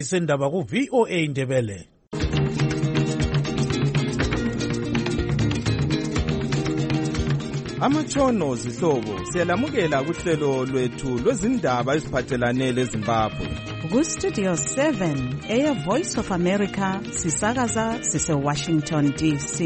Isendaba ku VOA Indebele. Amatshono zihlobo siyalamukela kuhlelo lwethu lwezindaba eziphathelane leZimbabwe. Ku Studio 7 Air Voice of America sisakaza sise Washington DC.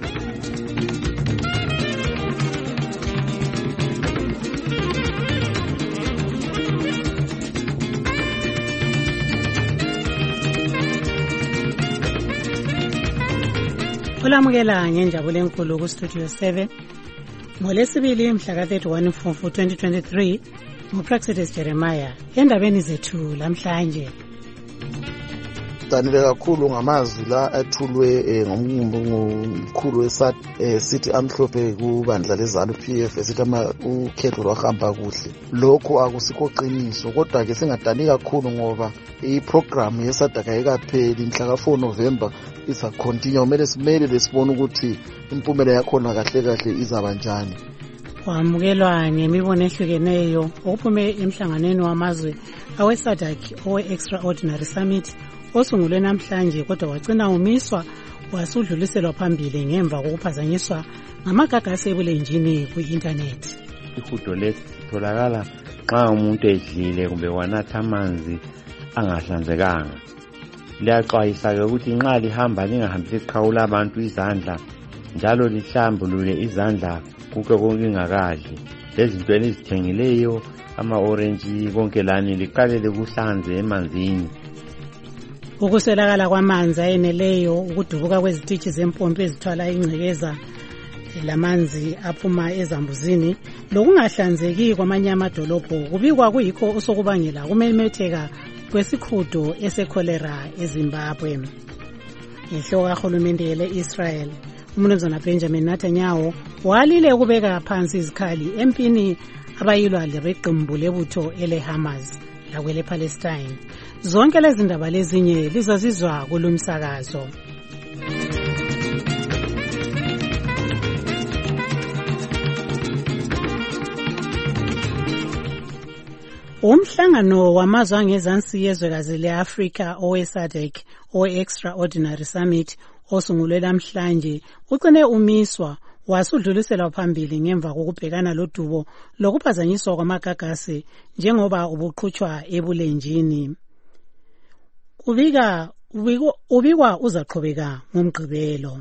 Olamukela ngenjabulo enkulu ku Studio 7. Ngolesibili mhla ka-31 Mfumfu 2023 nguPraxedes Jeremiah endabeni zethu lamhlanje. Danile kakhulu ngamazwi la ethulwe ngomkhulu wesithi amhlophe kubandla lezanu PF esithi ukhetho lwahamba kuhle. Lokho akusikho qiniso, kodwa ke singadani kakhulu ngoba iprogram yesadaka ayikapheli. Mhla ka-4 November isa continue, kumele simele sibone ukuthi impumela yakhona kahle kahle izaba njani. Kwamukelwa ngemibono ehlukeneyo okuphume emhlanganweni wamazwe aweSADC owe-Extraordinary Summit osungulwe namhlanje kodwa wagcina umiswa wasudluliselwa phambili ngemva kokuphazanyiswa ngamagagasi ebulenjini ku-internet. Ihudo lesi litholakala xa umuntu edlile kumbe wanatha amanzi angahlanzekanga. Liyaxwayisa-ke ukuthi nxa lihamba lingahambisi iqhawula abantu izandla, njalo lihlambulule izandla kuke konke ingakadli. Lezinto elizithengileyo ama-orange konke lani liqale likuhlanze emanzini. Ukuswelakala kwamanzi ayeneleyo, ukudubuka kwezitishi zempompi ezithwala ingcekeza lamanzi aphuma ezambuzini, lokungahlanzeki kwamanye amadolobho kubikwa kuyikho osokubangela kumemetheka kwesikhudo esekholera eZimbabwe. Inhloko kahulumende le-Israel uMnumzana Benjamin Netanyahu walile ukubeka phansi izikhali empini abayilwa leqembu lebutho ele-Hamas lakwele Palestine. Zonke lezi ndaba lezinye lizazizwa kulumsakazo. Umhlangano wamazwe angezansi yezwekazi le-Afrika owe-SADC owe-Extraordinary Summit osungulwe namhlanje ucine umiswa wasudluliselwa phambili ngemva kokubhekana lodubo lokuphazanyiswa kwamagagasi njengoba ubuqhutshwa ebulenjini. Ubikwa uzaqhubeka ngomgqibelo.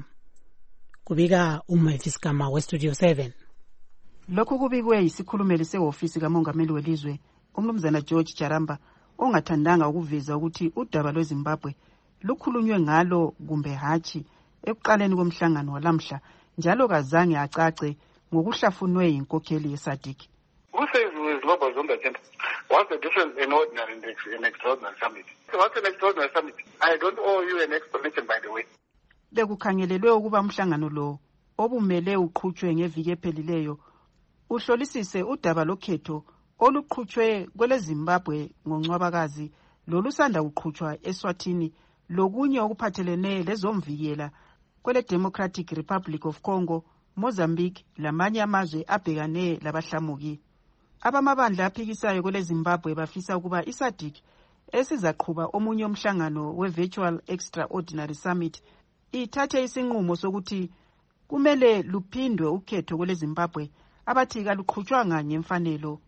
Kubika uMavis Gama weStudio 7. Lokhu kubikwe yisikhulumeli sehofisi kamongameli welizwe uMnumzana George Jaramba ongathandanga ukuveza ukuthi udaba lweZimbabwe lukhulunywe ngalo kumbe hatshi ekuqaleni komhlangano walamhla, njalo kazange acace ngokuhlafunwe inkokheli yeSADC. Who says Zimbabwe is on the agenda? What's the difference in ordinary and an extraordinary summit? What's an extraordinary summit? I don't owe you an explanation, by the way. Bekukhangelelwe ukuba umhlangano lo obumele uqhutshwe ngeviki ephelileyo uhlolisise udaba lokhetho oluqhutshwe kwele Zimbabwe ngoNcwabakazi lolusanda uqhutshwa eSwatini lokunye okuphathelene lezomvikela kwele Democratic Republic of Congo, Mozambique lamanye amazwe abhekane labahlamuki. Abamabandla aphikisayo kwele Zimbabwe bafisa ukuba iSADC esizaqhuba omunye umhlangano we-Virtual Extraordinary Summit ithathe isinqumo sokuthi kumele luphindwe ukhetho kwele Zimbabwe abathi kaluqhutshwanga ngemfanelo.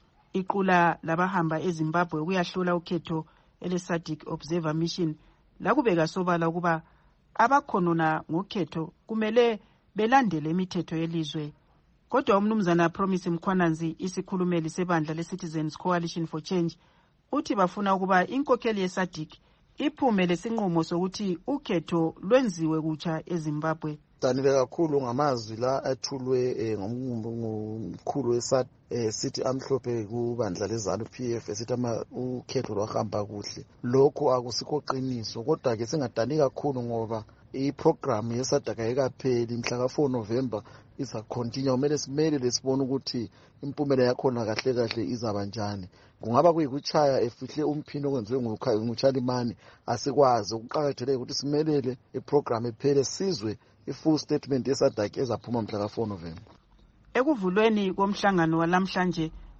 Iqula labahamba eZimbabwe kuyahlola ukhetho ele-SADC Observer Mission lakubeka sobala ukuba abakhonona ngokhetho kumele belandele imithetho yelizwe. Kodwa uMnumzana Promise Mkhwananzi, isikhulumeli sebandla le-Citizens Coalition for Change, uthi bafuna ukuba inkokheli yeSADC iphume lesinqumo sokuthi ukhetho lwenziwe kutsha eZimbabwe. Danile kakhulu ngamazwi la ethulwe ngomkhulu wesithi amhlophe kubandla lezanu PF esithi ukhetho lwahamba kuhle. Lokho akusikho qiniso, kodwa ke singadani kakhulu ngoba iprogram yeSADC ayikapheli. Mhla ka-4 November isa continue, kumele simele sibone ukuthi impumela yakhona kahle kahle izaba njani. Kungaba kuyikuchaya efihle umphino okwenziwe nguChalimani asikwazi. Ukuqakathekile ukuthi simelele iprogram ephele sizwe i-full statement yeSADC ezaphuma mhla ka-4 November. Ekuvulweni komhlangano walamhlanje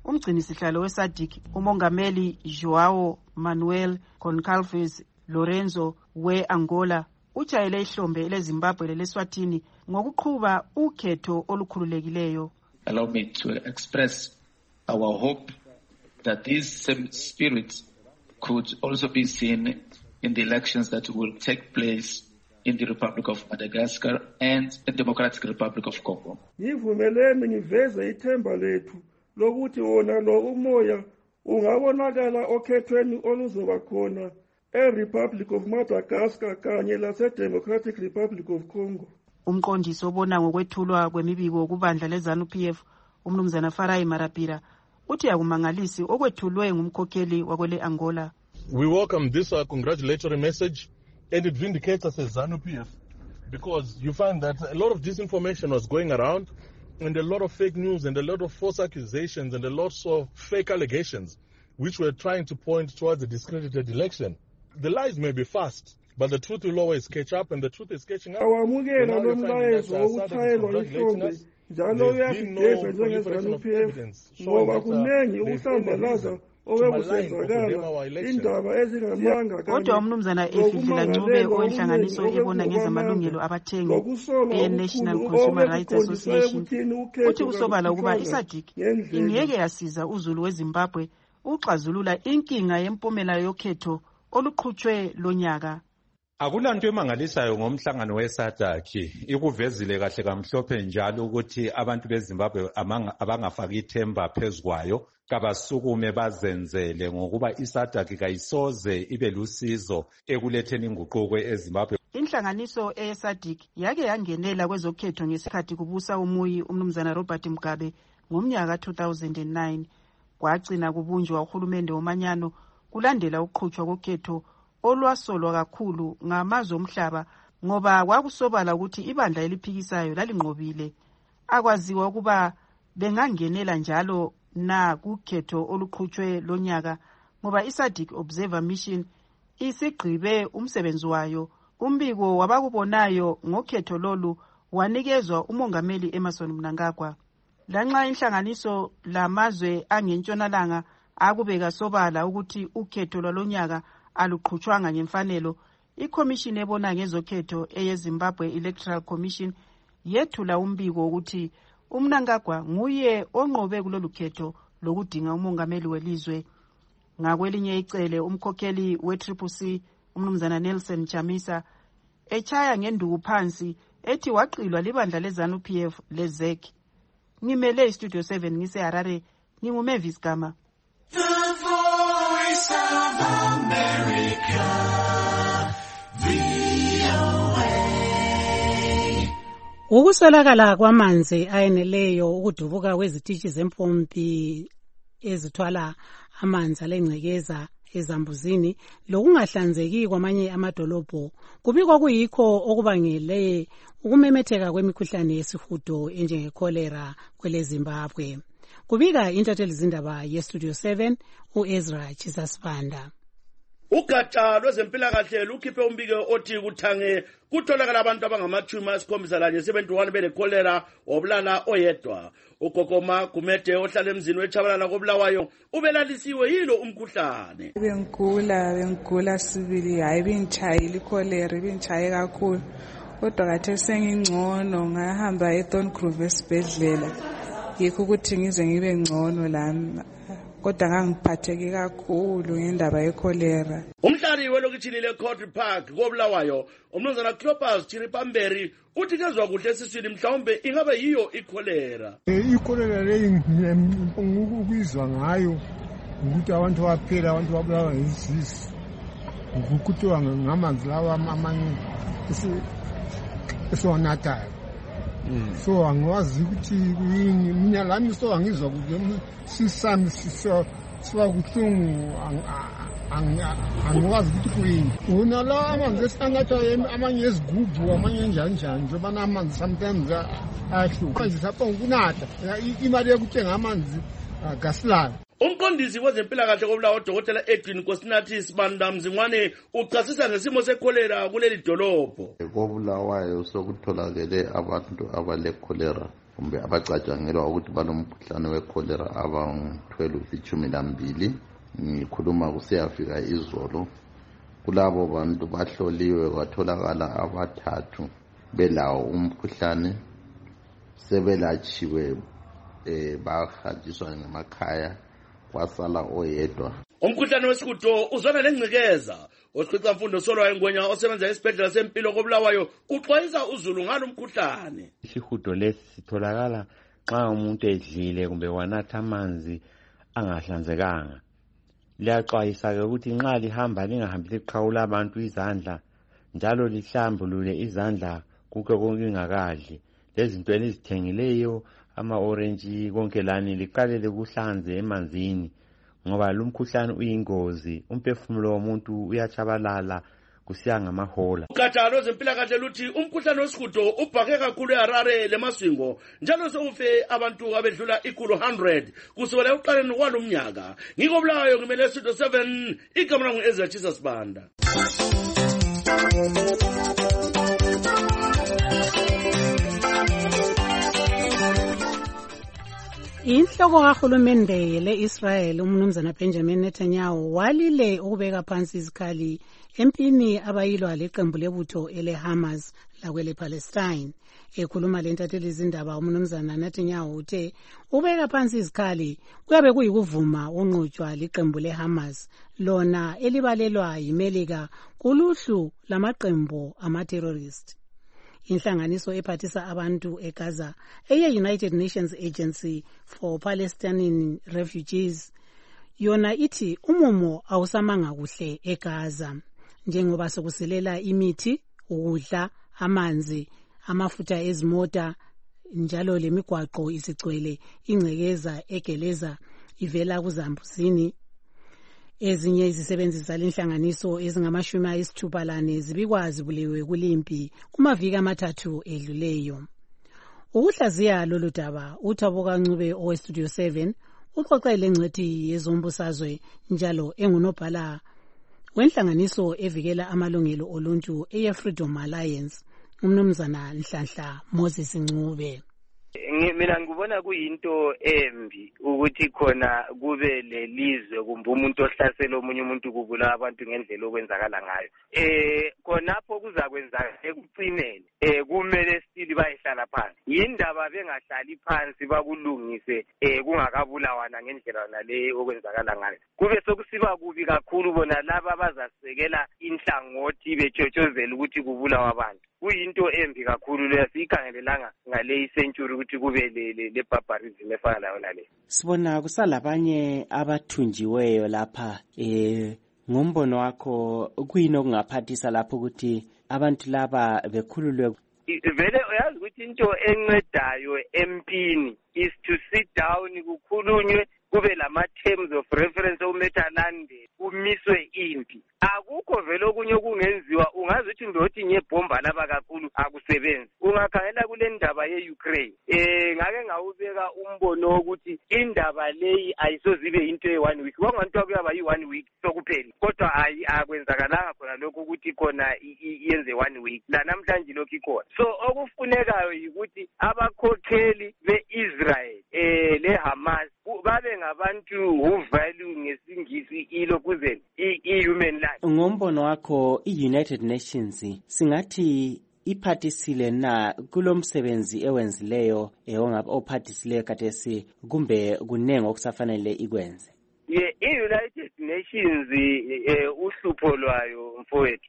umgcinisihlalo weSADC umongameli João Manuel Goncalves Lorenzo we-Angola ujayele ihlombe leZimbabwe leleSwatini ngokuqhuba ukhetho olukhululekileyo. Allow me to express our hope that these same spirits could also be seen in the elections that will take place in the Republic of Madagascar and the Democratic Republic of Congo. Ngivumelene ngiveze ithemba lethu lokuthi wona lo umoya ungabonakala okhethweni oluzoba khona eRepublic of Madagascar kanye laseDemocratic Republic of Congo. Umqondisi obona ngokwethulwa kwemibiko kubandla leZANU-PF umnumzana Farai Marapira uthi akumangalisi okwethulwe ngumkhokheli wakwele Angola. We welcome this congratulatory message, and it vindicates us as ZANU-PF because you find that a lot of disinformation was going around and a lot of fake news and a lot of false accusations and a lot of fake allegations which were trying to point towards a discredited election. The lies may be fast, but the truth will always catch up, and the truth is catching up. Awamukela nomlayezo wokuthayelwa ihlombe njalo uyasigeza njengezANU-PF ngoba kuningi ukuhlambalaza obekusenzakala indaba ezingamanga. Kodwa umnumzana Efidlila Ncube owenhlanganiso ebona ngezamalungelo abathengi e-National Consumer Rights Association uthi kusobala ukuba iSADC ingeke yasiza uzulu weZimbabwe uxazulula inkinga yempumela yokhetho oluqhutshwe lonyaka. Akulanto emangalisayo ngomhlangano weSADC, ikuvezile kahle kamhlophe njalo ukuthi abantu beZimbabwe abangafaki ithemba phezukwayo kabasukume bazenzele ngokuba iSADC kayisoze ibe lusizo ekuletheni inguquko eZimbabwe. Inhlanganiso eSADC yake yangenela kwezokhetho ngesikhathi kubusa umuyi umnumzana Robert Mugabe ngomnyaka 2009 kwagcina kubunjwa uhulumende womanyano kulandela ukuqhutshwa kokhetho olwasolwa kakhulu ngamazwe omhlaba ngoba kwakusobala ukuthi ibandla eliphikisayo lalinqobile. Akwaziwa ukuba bengangenela njalo na kukhetho oluqhutshwe lonyaka ngoba iSADC Observer Mission isigqibe umsebenzi wayo. Umbiko wabakubonayo ngokhetho lolu wanikezwa umongameli Emmerson Mnangagwa. Lanxa inhlanganiso lamazwe angentshonalanga akubeka sobala ukuthi ukhetho lwalonyaka aluqhutshwanga ngemfanelo, iCommission ebona ngezokhetho eyeZimbabwe Electoral Commission yethula umbiko ukuthi uMnangagwa nguye onqobe kulolu khetho lokudinga umongameli welizwe. Ngakwelinye icele umkhokheli we-CCC umnumzana Nelson Chamisa echaya ngenduku phansi ethi waqilwa libandla leZANU-PF leZEC. Ngimele iStudio 7 ngiseHarare, nginguMavis Gama. The Voice of America, VOA. Ukuswelakala kwamanzi ayeneleyo, ukudubuka kwezitishi zempompi ezithwala amanzi alengcekeza ezambuzini lokungahlanzeki kwamanye amadolobho kubikwa kuyikho okubangele ukumemetheka kwemikhuhlane yesihudo enjengekholera kweleZimbabwe. Kubika intatheli zindaba yeStudio 7 uEzra Chisasibanda. Ugatsha lwezempilakahle lukhiphe umbiko othi kuthange kutholakala abantu abangama-71 71 belekholera wobulala oyedwa. Ukokoma Kumete ohlala emzini weChabalala koBulawayo ubelalisiwe yilo umkhuhlane. Bengigula sibili, hayi bengitshayile ikholera, bengitshaye kakhulu. Kodwa khathesi sengingcono, ngahamba eThorncroft esibhedlela. Yikho ukuthi ngize ngibe ngcono lami. Kodwa ngangiphatheke kakhulu ngendaba yekholera. Umhlali welokishini leCountry Park koBulawayo umnumzana Clopas Chiripamberi uthi kezwa kuhle esiswini mhlawumbe ingabe yiyo ikholera. Ikholera leyi ngikuzwa ngayo ukuthi abantu baphela, abantu babulawa yisisu. Ukuthiwa ngamanzi lawa amanye esiwanathayo. So angiwazi ukuthi kuyini, mina lami so angizwa ukuthi sisami siwa kuhlungu, angiwazi ukuthi kuyini. Una la amanzi esangatha amanye ezigubhu amanye njani njengoba namanzi sometimes ahluka manje sapho ukunatha imali yokuthenga amanzi gasilala. Umqondisi wezempilakahle koBulawayo uDokotela Edwin Nkosinathi Sibanda Mzingwane uchasisa ngesimo sekholera kuleli dolobho. KoBulawayo sokutholakele abantu abalekholera kumbe abacatshangelwa ukuthi balomkhuhlane wekholera abangu-12 ngikhuluma kusiyafika izolo. Kulabo bantu bahloliwe kwatholakala abathathu belawo umkhuhlane sebelatshiwe bahanjiswa ngemakhaya kwasala oyedwa. Umkhuhlane wesihudo uzwana lengcekeza. Osiqica mfundo Solwayo Ngwenya osebenza esibhedlela sempilo koBulawayo uxwayisa uzulu ngalo mkhuhlane. Isihudo lesi sitholakala xa umuntu edlile kumbe wanatha amanzi angahlanzekanga. Liyaxwayisa ke ukuthi nxa lihamba lingahambi liqhawula abantu izandla njalo lihlambulule izandla kuke konke ingakadli. Lezinto elizithengileyo ama-orange konke lani liqalele kuhlanze emanzini ngoba lumkhuhlane uyingozi. Umphefumulo womuntu uyatshabalala kusiya ngamahola. Ugatsha lwezempilakahle luthi umkhuhlane wesihudo ubhake kakhulu eHarare leMasvingo njalo sekufe abantu abedlula 100 kusukela ekuqaleni kwalo mnyaka. NgikoBulawayo ngimele Studio 7 igama langu Ezra Jesus Banda. Inhloko kahulumende le-Israel umnumzana Benjamin Netanyahu walile ukubeka phansi izikhali empini abayilwa leqembu lebutho ele-Hamas lakwele-Palestine. Ekhuluma lentatheli izindaba umnumzana Netanyahu uthe ubeka phansi izikhali kuyabe kuyikuvuma unqutshwa liqembu le-Hamas lona elibalelwa yimelika kuluhlu lamaqembu ama-terrorist. Inhlanganiso ephathisa abantu eGaza eye-United Nations Agency for Palestinian Refugees yona ithi umumo awusamanga kuhle eGaza njengoba sokuselela imithi, ukudla, amanzi, amafutha ezimota njalo lemigwaqo isigcwele ingcekeza egeleza ivela kuzambuzini. Ezinye izisebenzi zalenhlanganiso ezingama-60 zibikwa zibulewe kulimpi kumaviki amathathu edluleyo. Ukuhlaziya lolu daba uThabo Kancube oweStudio 7 uxoxele ngcethi yezombusazwe njalo engunobhala wenhlanganiso evikela amalungelo oluntu eye-Freedom Alliance umnumzana Nhlanhla Moses Ncube. Mina ngibona kuyinto embi ukuthi khona kube lelizwe kumbe umuntu ohlasela omunye umuntu kubula abantu ngendlela okwenzakala ngayo. Khonapho kuzakwenzaka ekucineni kumele stili bayihlala phansi. Yindaba bengahlali phansi bakulungise kungakabulawana ngendlela nale okwenzakala ngayo. Kube sokusiba kubi kakhulu bona laba abazasekela inhlangothi betshotshozela ukuthi kubulawa abantu. Kuyinto embi kakhulu leyo siyikhangelelanga ngale century ukuthi kube le barbarism efana nayo nale. Sibona kusalabanye abathunjiweyo lapha ngombono wakho kuyini okungaphathisa lapho ukuthi abantu laba bekhululwe. Vele uyazi ukuthi into encedayo empini is to sit down kukhulunywe kube lama-terms of reference okumethane kumiswe impi. Akukho vele okunye okungenziwa ungazi ukuthi ndothi ngebhomba laba kakhulu akusebenzi. Ungakhangela kule ndaba ye-Ukraine ngake ngawubeka umbono wokuthi indaba leyi ayisozibe into ye-1 week. Kwangantwa kuyaba yi-1 week sokuphela kodwa akwenzakalanga khona lokho ukuthi khona yenze 1 week la namhlanje lokhu ikhona. So okufunekayo yikuthi abakhokheli be-Israel le-Hamas babe ngabantu who value ngesingisi ilokuzeni i-human life. Ngombono wakho i-United Nations singathi iphathisile na kulomsebenzi ewenzileyo ophathisileyo kathesi kumbe kunenge okusafanele ikwenze? I-United Nations uhlupho lwayo mfowethu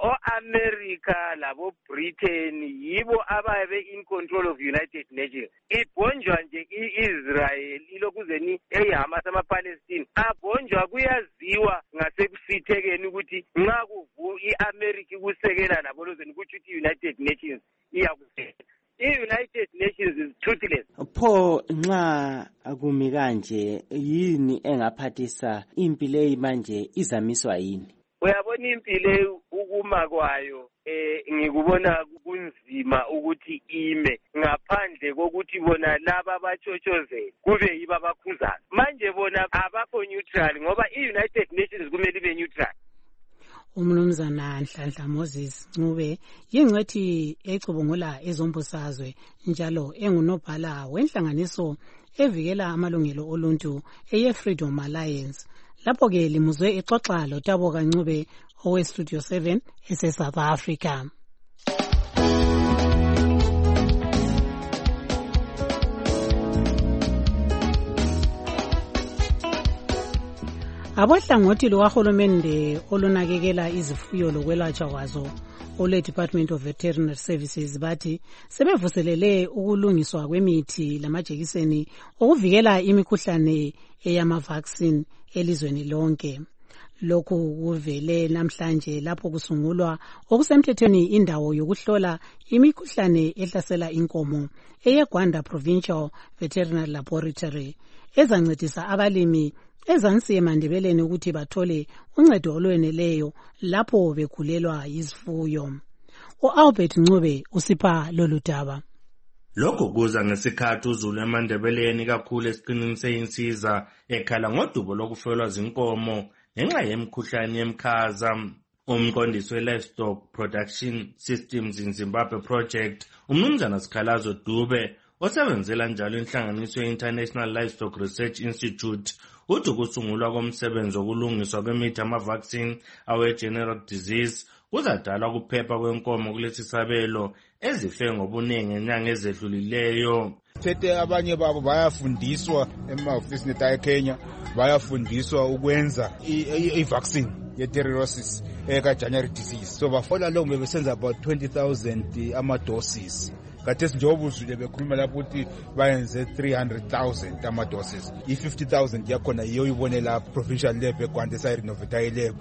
o-America labo-Britain yibo ababe in control of United Nations. Ibhonjwa nje i-Israel ilokuzeni eyiHamas ama-Palestine abhonjwa kuyaziwa ngasekusithekeni ukuthi nxa i-America ikusekela nabo lozeni kuthi i-United Nations iyakusekela. I-United Nations is toothless. Pho nxa akumi kanje yini engaphathisa impi leyi manje izamiswa yini? uyabona impilo ukuma kwayo ngikubona kunzima ukuthi ime ngaphandle kokuthi bona laba abatshotshoze kube yiba abakhuzayo. Manje bona abakho neutral ngoba i-United Nations kumele ibe neutral. Umnumzana Nhlanhla Moses Ncube yingcwethi ecubungula ezombusazwe njalo engunobhala wenhlanganiso evikela amalungelo oluntu eye-Freedom Alliance. Lapho ke limuzwe exoxa loTabo Kancube owe-Studio 7 ese-South Africa. Abohlangothi lukahulumende olunakekela izifuyo lokwelatshwa kwazo ole-Department of Veterinary Services bathi sebevuselele ukulungiswa kwemithi lamajekiseni okuvikela imikhuhlane eyama-vaccine elizweni lonke. Lokhu kuvele namhlanje lapho kusungulwa okusemthethweni indawo yokuhlola imikhuhlane ehlasela inkomo eyeGwanda Provincial Veterinary Laboratory ezancedisa abalimi ezansi eMandebeleni ukuthi bathole uncedo olweneleyo lapho bekhulelwa yizifuyo. U-Albert Ncube usipha lolu daba. Lokho kuza ngesikhathi uZulu eMandebeleni kakhulu esiqinini seyinsiza ekhala ngodubo lokufelwa zinkomo ngenxa yemikhuhlane yemkhaza. Umqondisi we-Livestock Production Systems in Zimbabwe Project, umnumzana Sikhalazo Dube, osebenzela njalo inhlanganiso ye-International Livestock Research Institute, uthi ukusungulwa komsebenzi wokulungiswa kwemithi ama-vaccine awe-generic disease kuzadala ukuphepha kwenkomo kulesi sabelo ezife ngobuningi ngenyanga ezedlulileyo. Thethe abanye babo bayafundiswa emahofisini eKenya, bayafundiswa ukwenza i-vaccine ye-terroriosis eka-January disease. So bafola lo besenza about 20,000 ama-doses. Kathesi njengoba uzwile bekhuluma lapho ukuthi bayenze 300,000 ama-doses. I-50,000 yakhona yiyo uyibone la provincial lab eGwanda esayirenovate lab.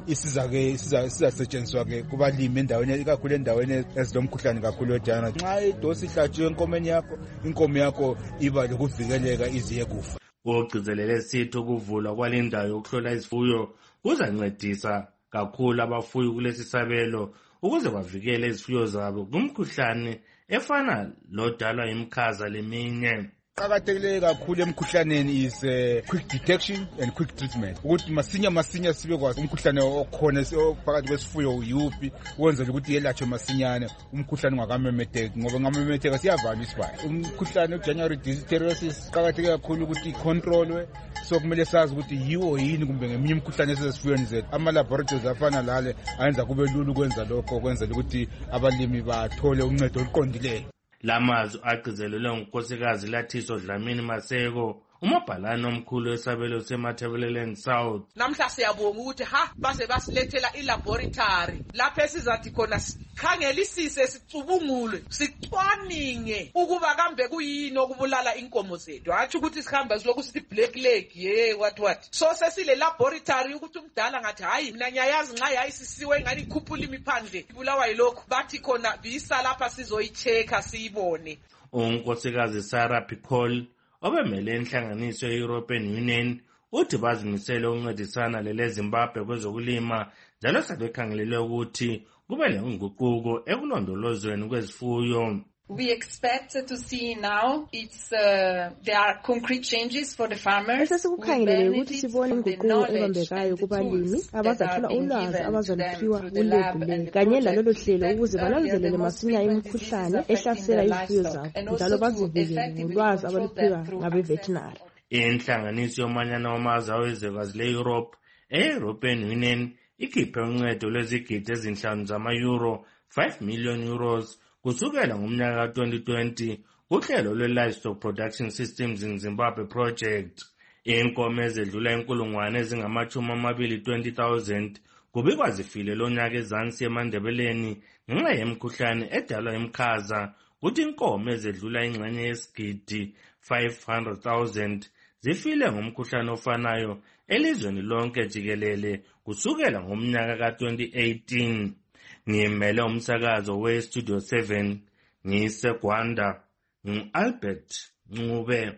Isizasetshenziswa-ke kubalimi endaweni, ikakhulu endaweni ezilomkhuhlane kakhulu wejana. Nxa idosi ihlatshiwe enkomeni yakho, inkomo yakho iba lokuvikeleka iziye kufa. Ugcizelele sithi ukuvulwa kwalindawo yokuhlola izifuyo kuzancedisa kakhulu abafuyi kulesi sabelo ukuze bavikele izifuyo zabo kumkhuhlane efana lodalwa imikhaza leminye. Qakathekile kakhulu emkhuhlaneni is quick detection and quick treatment. Ukuthi masinya sibe kwazi umkhuhlane okhona phakathi kwesifuyo uyuphi ukwenzela ukuthi yelatshwe masinyane umkhuhlane ungakamemetheki ngoba ngamemetheka siyavalwa isibaya. Umkhuhlane we-January disease terroriosis qakathekile kakhulu ukuthi icontrolwe, so kumele sazi ukuthi yiwo yini kumbe ngeminye imkhuhlane esezifuyweni zethu. Ama-laboratories afana lale ayenza kube lula ukwenza lokho ukwenzela ukuthi abalimi bathole uncedo oluqondileyo. Lamazwi agcizelelwe ngunkosikazi Lathiso Dlamini Maseko, umabhalane omkhulu wesabelo seMatabeleland South. Namhla siyabonga ukuthi base basilethela ilaboratory lapho esizathi khona sikhangelisise sicubungule sicwaninge ukuba kambe kuyini okubulala inkomo zethu. Athi ukuthi sihamba siloku sithi black leg what. So sesile laboratory ukuthi umdala ngathi hayi mina ngiyayazi nxa yayisisiwe ngani ikhuphula imiphandle ibulawa yilokho bathi khona bisa lapha sizoyichecka siyibone. Unkosikazi Sarah Picol obemele inhlanganiso ye-European Union uthi bazimisele ukuncedisana leleZimbabwe kwezokulima njalo sebekhangelele ukuthi kube lenguquko ekulondolozweni kwezifuyo. We expect to see now there are concrete changes for the farmers. Esesikukhangelele ukuthi sibone inguquko ebambekayo kubalimi abazathola ulwazi abazaluphiwa kulebule kanye lalolo hlelo ukuze balandelele masinya imikhuhlane ehlasela izifuyo zabo njalo bazivikele ngolwazi abaluphiwa ngabe-veterinary. Inhlanganiso yomanyano wamazwe awezwekazi le-Europe e-European Union ikhiphe uncedo lwezigidi ezinhlanu zama-euro 5 million euros kusukela ngomnyaka ka-2020 kuhlelo lwe-Livestock Production Systems in Zimbabwe Project. Inkomo ezedlula inkulungwane ezingama-20,000 kubikwa zifile lonyaka ezansi eMandebeleni ngenxa yemikhuhlane edalwa imikhaza, kuthi inkomo ezedlula ingxenye yesigidi 500,000 zifile ngomkhuhlane ofanayo elizweni lonke jikelele kusukela ngomnyaka ka-2018. Ngimele umsakazo we-Studio 7 ngiseGwanda ngu-Albert Ncube.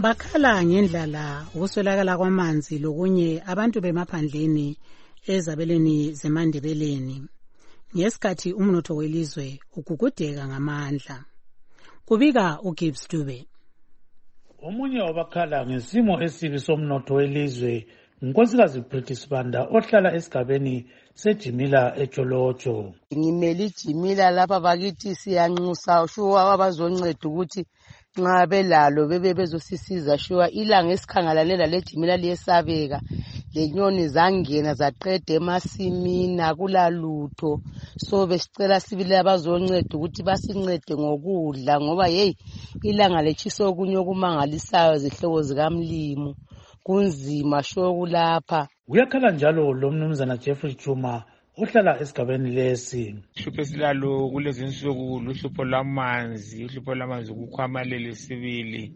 bakhala ngendlala, ukuswelakala kwamanzi lokunye abantu bemaphandleni ezabelweni zemandebeleni ngesikhathi umnotho welizwe ugugudeka ngamandla. Kubika uGibbs Dube. Omunye wabakhala ngesimo esibi somnotho welizwe unkosikazi Pretty Sibanda ohlala esigabeni sejimila eTsholotsho. Ngimeli ijimila lapha bakithi siyanxusa shuwa abazonceda ukuthi nxa belalo bebe bezosisiza shuwa ilanga esikhangalane lalejimila liyesabeka lenyoni zangena zaqeda emasimini akulalutho so besicela sibili abazonceda ukuthi basincede ngokudla ngoba hey ilanga lechisa okunye okumangalisayo zihlobo zikamlimo kunzima shokulapha. Uyakhala njalo lo mnumzana Jeffrey Chuma ohlala esigabeni lesi. Uhlupho esilalo kulezi insuku luhlupho lwamanzi, uhlupho lwamanzi kukhwamalele sibili.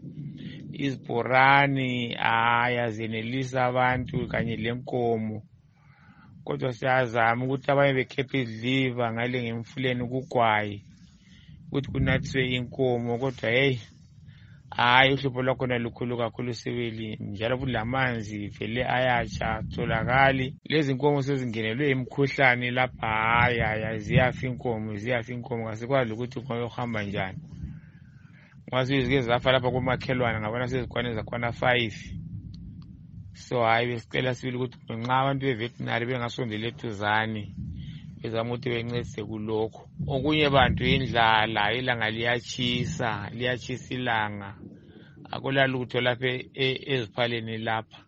Izibhorani ayazenelisa abantu kanye lenkomo. Kodwa siyazama ukuthi abanye bekhephe izidliva ngale ngemfuleni kugwayi ukuthi kunathiswe inkomo kodwa hey uhlupho lwakhona lukhulu kakhulu sibili njalo kulamanzi vele ayatsha tholakali lezi nkomo sezingenelwe imikhuhlane lapha ziyafa inkomo kasikwazi ukuthi ngoyohamba njani ngwasizike zafa lapha kumakhelwane ngabona sezikwane zakhona 5 so besicela sibili ukuthi nxa abantu beveterinary bengasondela eduzane bezama ukuthi bencedise kulokho. Okunye bantu indlala, ilanga liyachisa ilanga akulalutho lapha eziphaleni lapha.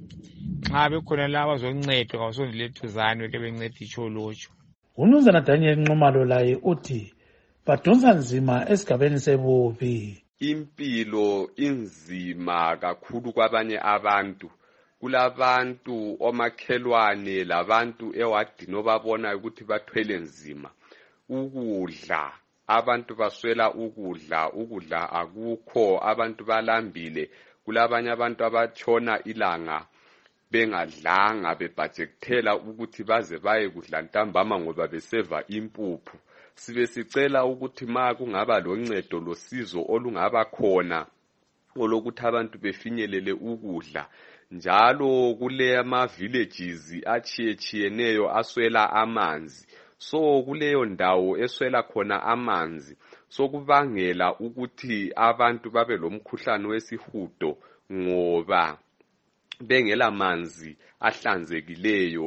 Nxa bekhona laba zoncedwa ngawusondela eduzane ke benceda iTsholotsho. Umnumzana Daniel Nxumalo laye uthi badonsa nzima esigabeni sebubi. Impilo inzima kakhulu kwabanye abantu. Kulabantu omakhelwane labantu ewadini obabona ukuthi bathwele nzima. Ukudla, abantu baswela ukudla akukho, abantu balambile. Kulabanye abantu abatshona ilanga bengadlanga bebhajekthela ukuthi baze baye kudla ntambama ngoba beseva impuphu. Sibe sicela ukuthi ma kungaba loncedo losizo olungaba khona olokuthi abantu befinyelele ukudla. Njalo kule ama villages achiyechiyeneyo aswela amanzi. So kuleyo ndawo eswela khona amanzi. So kubangela ukuthi abantu babe lomkhuhlane wesihudo ngoba bengela manzi ahlanzekileyo.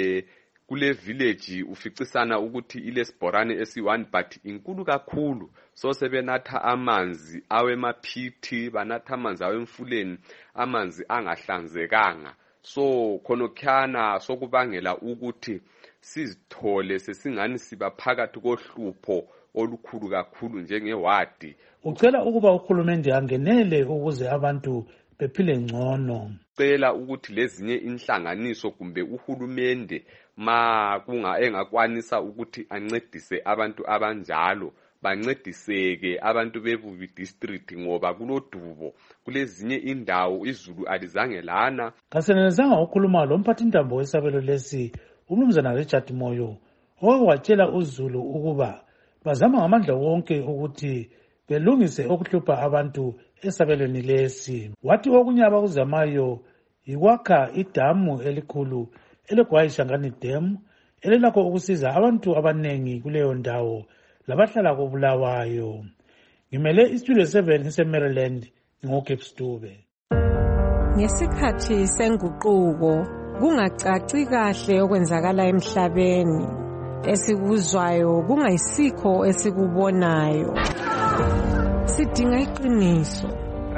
Kule village uficisana ukuthi ilesibhorane esi1 but inkulu kakhulu. So sebenatha amanzi awemaphithi, banatha amanzi awemfuleni, amanzi angahlanzekanga. So khonokhana sokubangela ukuthi sizithole sesingani siba phakathi kohlupho olukhulu kakhulu njengewadi. Ucela ukuba uhulumende angenele ukuze abantu bephile ngcono. Cela ukuthi lezinye inhlanganiso kumbe uhulumende ma engakwanisa ukuthi ancedise abantu abanjalo bancediseke abantu beBubi district ngoba kulodubo kulezinye indawo izulu alizange lana. Kasenelezanga ukukhuluma lo mphathintambo wesabelo lesi umnumzana Richard Moyo owatshela uZulu ukuba bazama ngamandla wonke ukuthi belungise okuhlupha abantu esabelweni lesi. Wathi okunye abakuzamayo yikwakha idamu elikhulu elegwayi Shangani Dam elilakho ukusiza abantu abanengi kuleyo ndawo labahlala koBulawayo. Ngimele istudio 7 eMaryland ngoGibbs Dube. Ngesikhathi senguquko kungacaci kahle okwenzakala emhlabeni esikuzwayo kungayisikho esikubonayo. Sidinga iqiniso.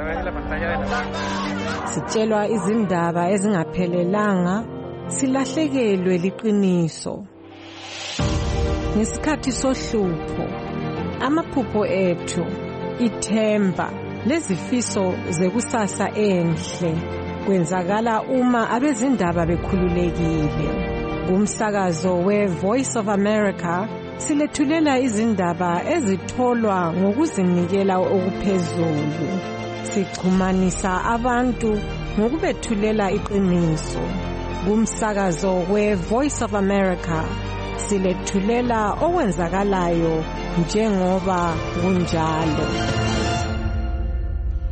Sitshelwa izindaba ezingaphelelanga silahlekelwe liqiniso. Ngesikhathi sohlupho amaphupho ethu ithemba lezifiso zekusasa enhle kwenzakala uma abezindaba bekhululekile. Umsakazo weVoice of America silethulela izindaba ezitholwa ngokuzinikela okuphezulu. Sichumanisa abantu ngokubethulela iqiniso. Kumsakazo weVoice of America silethulela okwenzakalayo njengoba kunjalo.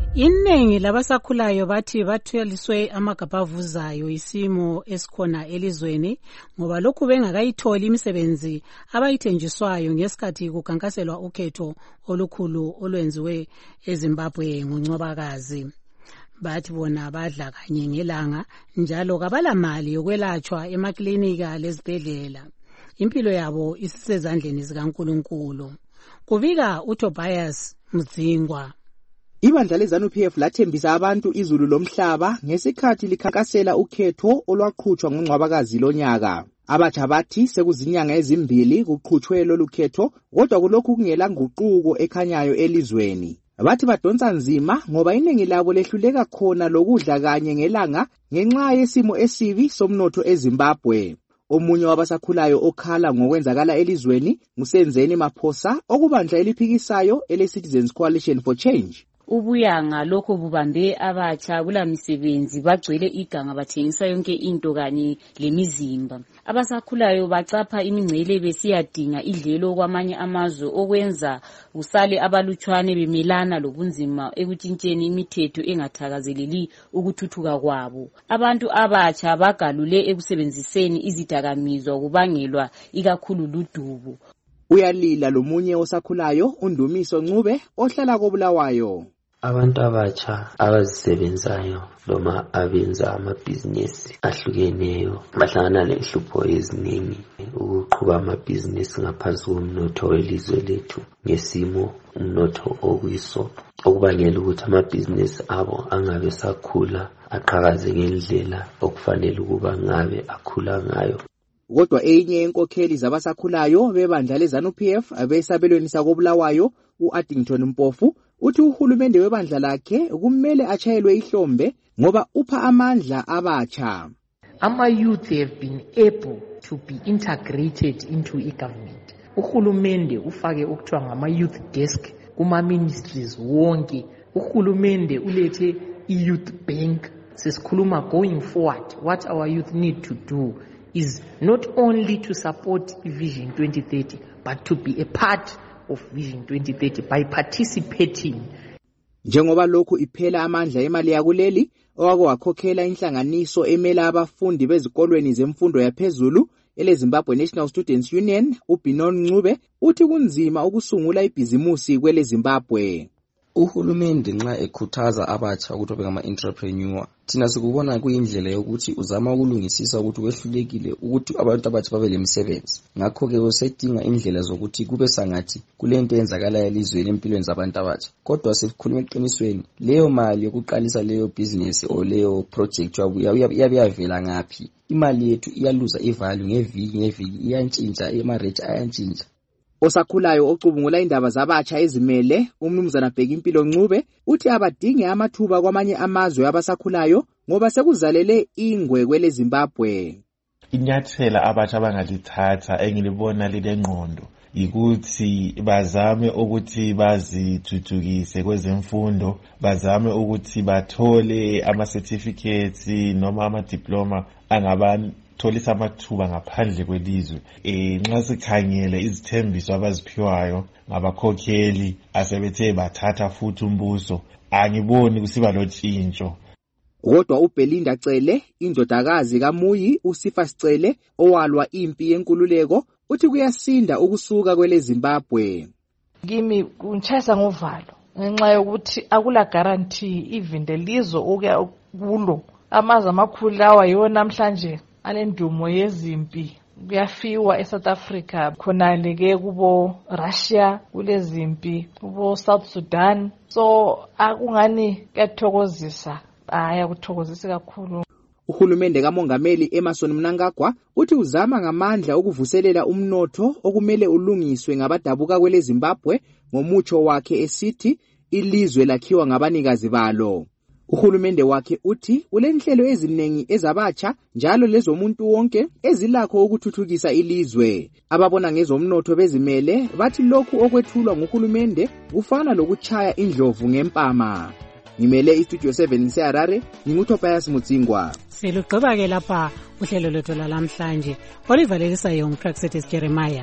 Iningi labasakhulayo bathi bathwaliswe amagabha avuzayo isimo esikhona elizweni ngoba lokhu bengakayitholi imisebenzi abayithenjiswayo ngesikhathi kukankaselwa ukhetho olukhulu olwenziwe eZimbabwe ngoNcwabakazi. Bathi bona badla kanye ngelanga njalo kabalamali yokwelatshwa emaklinika lezibhedlela. Impilo yabo isisezandleni zikaNkulunkulu. Kuvika uTobias Mdzingwa. Ibandla leZANU-PF lathembisa abantu izulu lomhlaba ngesikhathi likhankasela ukhetho olwaqhutshwa ngoNcwabakazi lonyaka. Abatsha bathi sekuzinyanga ezimbili kuqhutshwe lolu khetho kodwa kulokhu kungela nguquko ekhanyayo elizweni. Bathi badonsa nzima ngoba iningi labo lehluleka khona lokudla kanye ngelanga ngenxa yesimo esibi somnotho eZimbabwe. Omunye wabasakhulayo okhala ngokwenzakala elizweni nguSenzeni Maphosa okubandla eliphikisayo ele-Citizens Coalition for Change. Ubuyanga lokho bubambe abatsha kulamisebenzi bagcwele iganga bathengisa yonke into kanye lemizimba. Abasakhulayo bacapha imingcele besiyadinga idlelo kwamanye amazwe okwenza usale abalutshwane bemelana lobunzima ekutshintsheni imithetho engathakazeleli ukuthuthuka kwabo. Abantu abatsha bagalule ekusebenziseni izidakamizwa kubangelwa ikakhulu ludubo. Uyalila lomunye osakhulayo uNdumiso Ncube ohlala koBulawayo. Abantu abatsha abazisebenzayo noma abenza amabhizinesi ahlukeneyo bahlangana lenhlupho eziningi ukuqhuba amabhizinesi ngaphansi komnotho welizwe lethu ngesimo umnotho okuyiso okubangela ukuthi amabhizinesi abo angabe sakhula aqhakaze ngendlela okufanele ukuba ngabe akhula ngayo. Kodwa enye yenkokheli zabasakhulayo bebandla leZANU-PF abesabelweni sakoBulawayo uAddington Mpofu uthi uhulumende webandla lakhe kumele achayelwe ihlombe ngoba upha amandla abatsha. Ama-youth have been able to be integrated into i-government. Uhulumende ufake okuthiwa ngama-youth desk kuma-ministries wonke. Uhulumende ulethe i-youth bank. Sesikhuluma going forward, what our youth need to do is not only to support Vision 2030, but to be a part of Vision 2030 by participating. Njengoba lokhu iphela amandla emali yakuleli okwakhokhela inhlanganiso emela abafundi bezikolweni zemfundo yaphezulu eleZimbabwe National Students Union uBinon Ncube uthi kunzima ukusungula ibhizimusi kwele Zimbabwe. Uhulumende nxa ekhuthaza abatsha ukuthi babe ngama-entrepreneur, thina sikubona kuyindlela yokuthi uzama ukulungisisa ukuthi wehlulekile ukuthi abantu abatsha babe lemisebenzi. Ngakho-ke usedinga indlela zokuthi kube sangathi kulento eyenzakala elizweni empilweni zabantu abatsha. Kodwa sikhuluma eqinisweni, leyo mali yokuqalisa leyo business o leyo project iyabe yavela ngaphi? Imali yethu iyaluza ivalue ngeviki iyantshintsha, ama-rate ayantshintsha. Osakhulayo ocubungula indaba zabatsha ezimele umnumzana Bhekimpilo Ncube uthi abadinge amathuba kwamanye amazwe abasakhulayo ngoba sekuzalele ingwe kwele Zimbabwe. Inyathela abatsha abangalithatha engilibona lilengqondo ukuthi bazame ukuthi bazithuthukise kwezemfundo, bazame ukuthi bathole ama-certificates noma ama-diploma tholisa amathuba ngaphandle kwelizwe. Nxa sikhangele izithembiso abaziphiwayo ngabakhokheli asebethe bathatha futhi umbuso, angiboni kusiba lotshintsho. Kodwa uBelinda Cele, indodakazi kaMuyi uSifa Sicele owalwa impi yenkululeko, uthi kuyasinda ukusuka kwele Zimbabwe. Kimi kunchayisa ngovalo ngenxa yokuthi akula guarantee even lelizwe okuya kulo amazwe amakhulu lawa yiwo namhlanje anendumo yezimpi. Kuyafiwa eSouth Africa khonale ke kubo Russia kulezimpi, kubo South Sudan. So akungani kuyathokozisa, kuthokozisa kakhulu. Uhulumende kaMongameli Emmerson Mnangagwa uthi uzama ngamandla ukuvuselela umnotho okumele ulungiswe ngabadabuka kwele Zimbabwe ngomutsho wakhe esithi ilizwe lakhiwa ngabanikazi balo. Uhulumende wakhe uthi ulenhlelo eziningi ezabatsha njalo lezomuntu wonke ezilakho ukuthuthukisa ilizwe. Ababona ngezomnotho bezimele bathi lokhu okwethulwa nguhulumende kufana lokuchaya indlovu ngempama. Ngimele iStudio 7 ngiseHarare, nginguTobias Mudzingwa. Silugqiba ke lapha uhlelo lwethu lamhlanje olivalekisa nguPraxetis Jeremiah.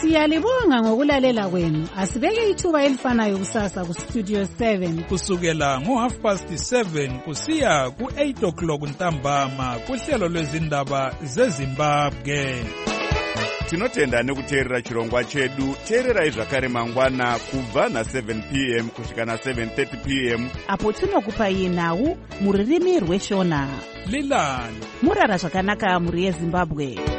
Siyalibonga ngokulalela kwenu. Asibeke ithuba elifanayo kusasa ku Studio 7 kusukela ngo7:30 kusiya ku8 ntambama kuhlelo lwezindaba zeZimbabwe. Tinotenda nekuteerera chirongwa chedu. Teererai zvakare mangwana kubva na7 p.m. kusvika na7:30 p.m. apo tinokupai nhau mururimi rweshona. Lilani murara zvakanaka muri yeZimbabwe.